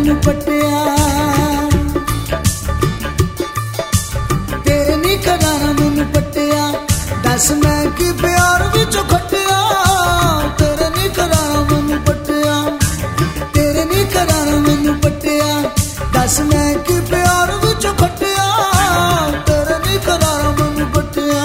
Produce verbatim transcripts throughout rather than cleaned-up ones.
मैनू पटिया तेरे नी करारा मैनू पटिया दस मैं कि प्यार विचों खटिया तेरे नी करारा मैनू पटिया तेरे नी करारा मैनू पटिया दस मैं कि प्यार विचों खटिया तेरे नी करारा मैनू पटिया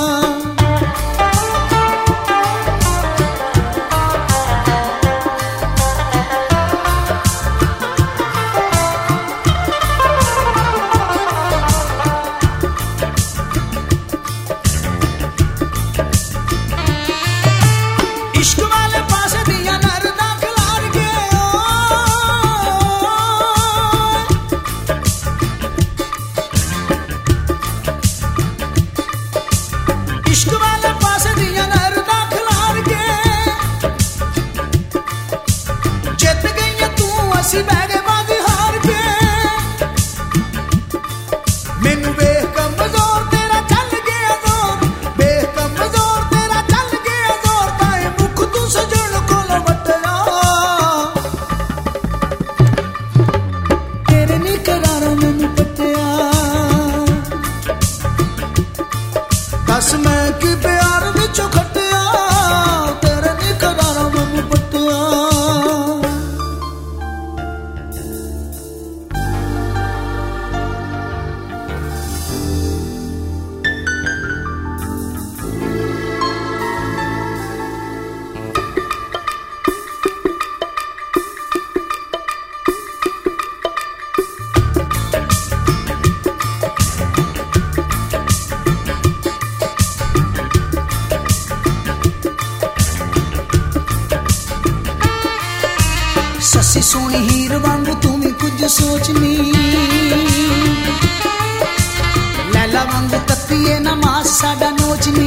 दस मैं कि प्यार विचों खटिया तेरे नी करारा मैनू पटिया सस्सी सोनी हीर वांगू तू भी कुछ सोचनी लैला वांगू तत्तीए ना मास साडा नोचनी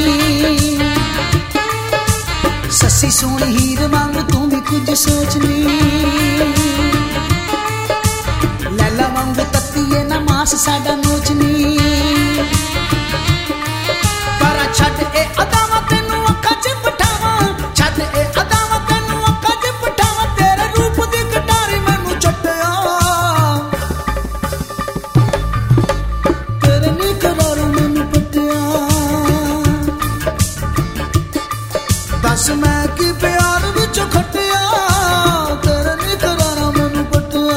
सस्सी सोनी हीर वांगू तू भी कुछ सोचनी लैला वांगू तत्तीए ना मास साडा नोचनी पर छट ए अदावा तेनू अखा च बिठावा छट ए अदावा तेनू अखा च बिठावा तेरे रूप दी कटारी मैनू चटिया तेरे नी करारा मैनू पटिया दस मैं कि प्यार विचों खटिया तेरे नी करारा मैनू पटिया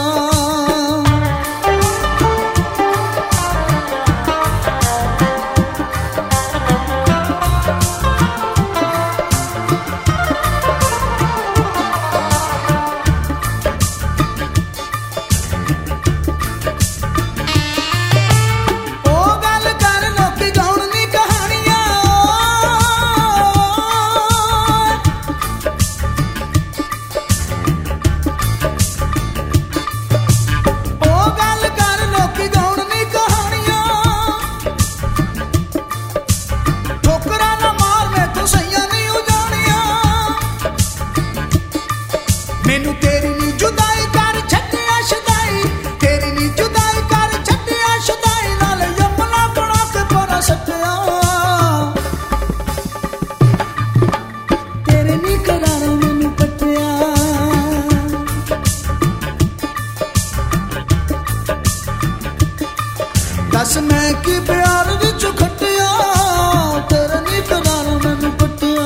मैनू तेरी नी जुदाई कर छड्डिया शुदाई तेरी नी जुदाई कर छड्डिया शुदाई नाल यमुना बना के परा सट्टिया तेरे नी करारा मैनू पटिया दस मैं कि प्यार विचों खटिया तेरे नी करारा मैनू पटिया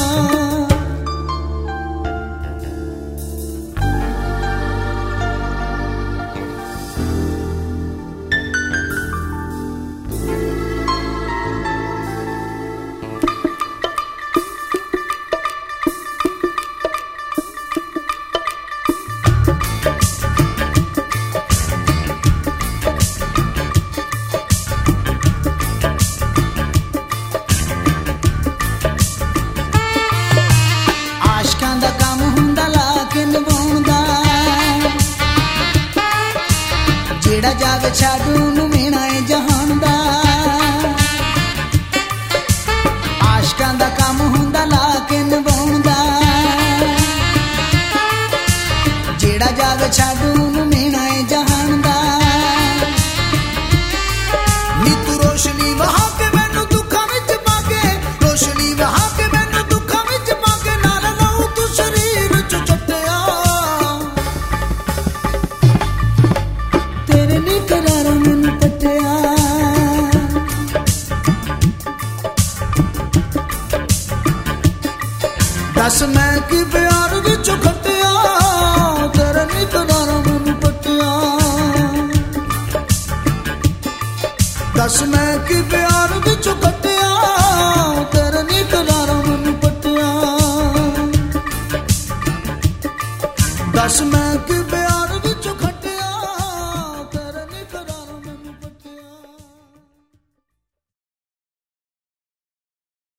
जेड़ा जावे छाडू नू मेना है जहान दा आशकां दा काम हुंदा ला के निभाउण दा जेड़ा जावे छाडू नू मेना है जहान दा नी तू रोशनी वहा के मैनू दुखां विच पाके रोशनी वहा के मैनू दुखां विच पाके नाल लाऊं तू शरीर च चट्टिया मैं कि प्यार